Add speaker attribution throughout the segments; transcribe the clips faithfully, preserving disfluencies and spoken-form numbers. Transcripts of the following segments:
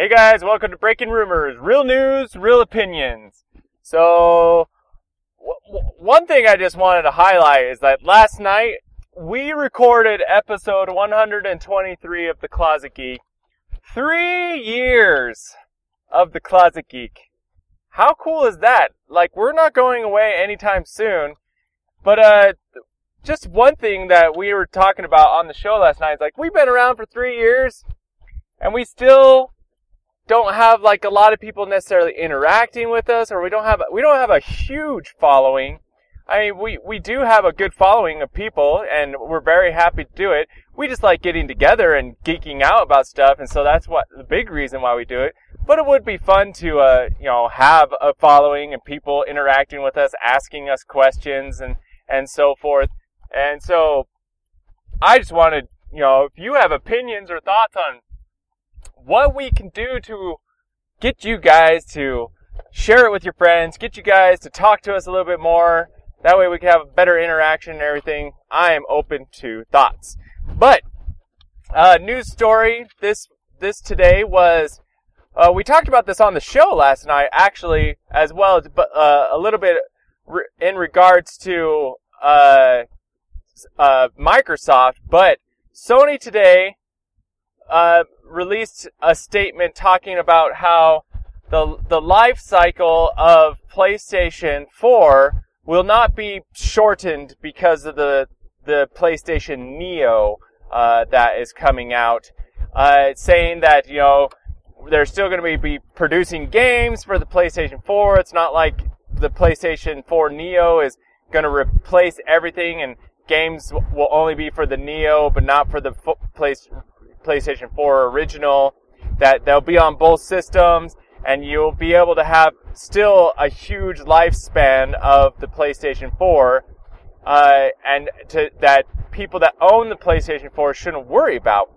Speaker 1: Hey guys, welcome to Breaking Rumors. Real news, real opinions. So, w- one thing I just wanted to highlight is that last night we recorded episode one hundred twenty-three of The Closet Geek. Three years of The Closet Geek. How cool is that? Like, we're not going away anytime soon. But, uh, just one thing that we were talking about on the show last night is like, we've been around for three years and we still don't have like a lot of people necessarily interacting with us, or we don't have we don't have a huge following. I mean, we, we do have a good following of people, and we're very happy to do it. We just like getting together and geeking out about stuff, and so that's what the big reason why we do it. But it would be fun to uh you know have a following and people interacting with us, asking us questions and and so forth. And so I just wanted, you know, if you have opinions or thoughts on what we can do to get you guys to share it with your friends, get you guys to talk to us a little bit more. That way we can have a better interaction and everything. I am open to thoughts. But, uh, news story this, this today was, uh, we talked about this on the show last night, actually, as well, but, uh, a little bit re- in regards to, uh, uh, Microsoft, but Sony today, uh, released a statement talking about how the the life cycle of PlayStation four will not be shortened because of the the PlayStation Neo uh, that is coming out. Uh, saying that, you know, they're still going to be, be producing games for the PlayStation four. It's not like the PlayStation four Neo is going to replace everything, and games will only be for the Neo, but not for the fo- place. PlayStation four original, that they'll be on both systems, and you'll be able to have still a huge lifespan of the PlayStation four, uh, and to, that people that own the PlayStation four shouldn't worry about.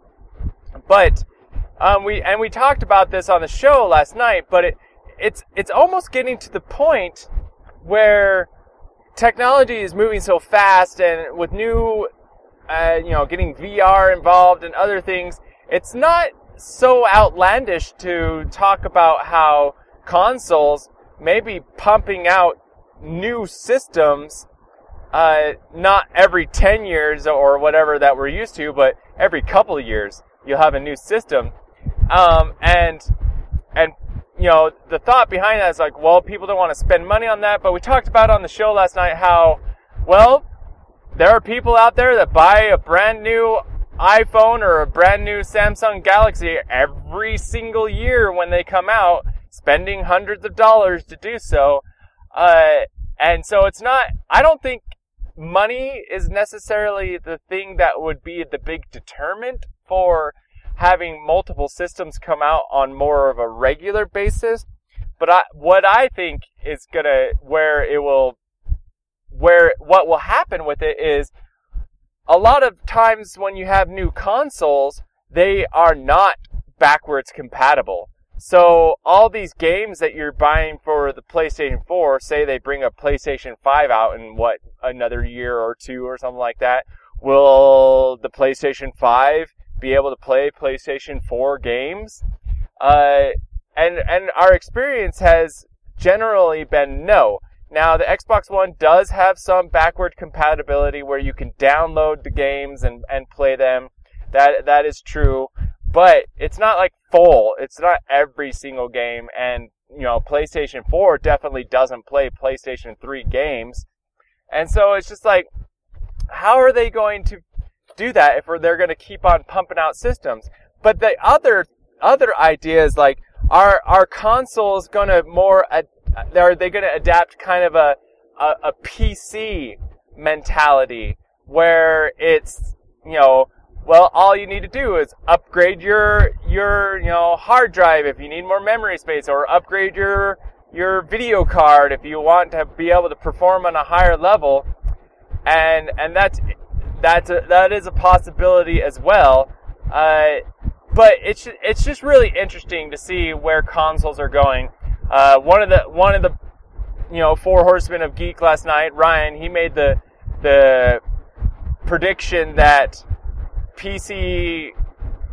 Speaker 1: But um, we and we talked about this on the show last night, but it it's it's almost getting to the point where technology is moving so fast, and with new Uh, you know, getting V R involved and other things, it's not so outlandish to talk about how consoles may be pumping out new systems, uh, not every ten years or whatever that we're used to, but every couple of years you'll have a new system. Um, and, and, you know, the thought behind that is like, well, people don't want to spend money on that, but we talked about on the show last night how, well, there are people out there that buy a brand new iPhone or a brand new Samsung Galaxy every single year when they come out, spending hundreds of dollars to do so. Uh, and so it's not, I don't think money is necessarily the thing that would be the big determinant for having multiple systems come out on more of a regular basis. But I, what I think is gonna, where it will Where what will happen with it is, a lot of times when you have new consoles, they are not backwards compatible. So all these games that you're buying for the PlayStation four, say they bring a PlayStation five out in what, another year or two or something like that, will the PlayStation five be able to play PlayStation four games? Uh, and and our experience has generally been no. Now, the Xbox One does have some backward compatibility where you can download the games and, and play them. That that is true. But it's not like full. It's not every single game. And, you know, PlayStation four definitely doesn't play PlayStation three games. And so it's just like, how are they going to do that if they're going to keep on pumping out systems? But the other other idea is like, are, are consoles going to more... Ad- Are they going to adapt kind of a, a a P C mentality where it's, you know, well, all you need to do is upgrade your your you know hard drive if you need more memory space, or upgrade your your video card if you want to be able to perform on a higher level, and and that's that's a, that is a possibility as well. Uh, but it's it's just really interesting to see where consoles are going. Uh, one of the one of the you know four horsemen of geek last night, Ryan, he made the the prediction that P C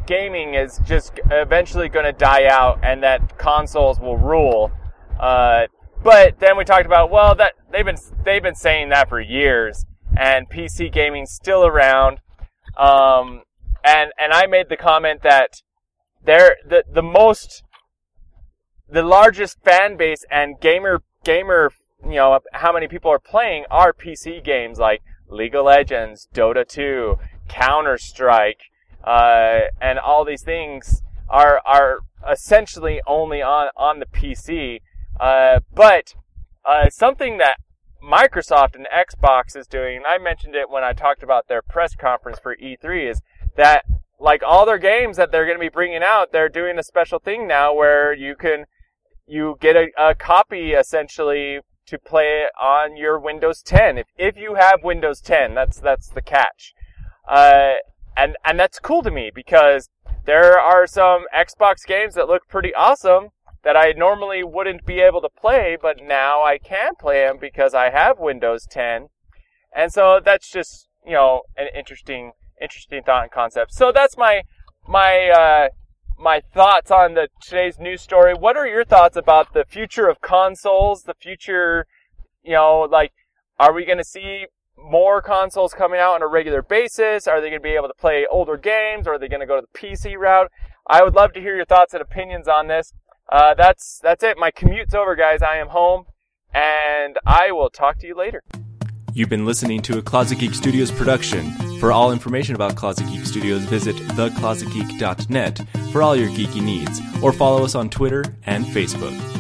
Speaker 1: gaming is just eventually going to die out and that consoles will rule. Uh, but then we talked about, well, that they've been they've been saying that for years, and P C gaming's still around. Um, and and I made the comment that they're the the most the largest fan base and gamer gamer you know how many people are playing are P C games like League of Legends, Dota two, Counter-Strike, uh, and all these things are are essentially only on, on the P C. Uh, but uh, something that Microsoft and Xbox is doing, and I mentioned it when I talked about their press conference for E three, is that like all their games that they're going to be bringing out, they're doing a special thing now where you can you get a, a copy essentially to play it on your Windows ten. If if you have Windows ten, that's that's the catch. Uh, and and that's cool to me because there are some Xbox games that look pretty awesome that I normally wouldn't be able to play, but now I can play them because I have Windows ten. And so that's just, you know, an interesting interesting thought and concept. So that's my my uh my thoughts on the today's news story. What are your thoughts about the future of consoles? The future, you know, like, are we going to see more consoles coming out on a regular basis? Are they going to be able to play older games, or are they going to go to the P C route? I would love to hear your thoughts and opinions on this. Uh, that's that's it. My commute's over, guys. I am home, and I will talk to you later.
Speaker 2: You've been listening to a Closet Geek Studios production. For all information about Closet Geek Studios, visit the closet geek dot net for all your geeky needs, or follow us on Twitter and Facebook.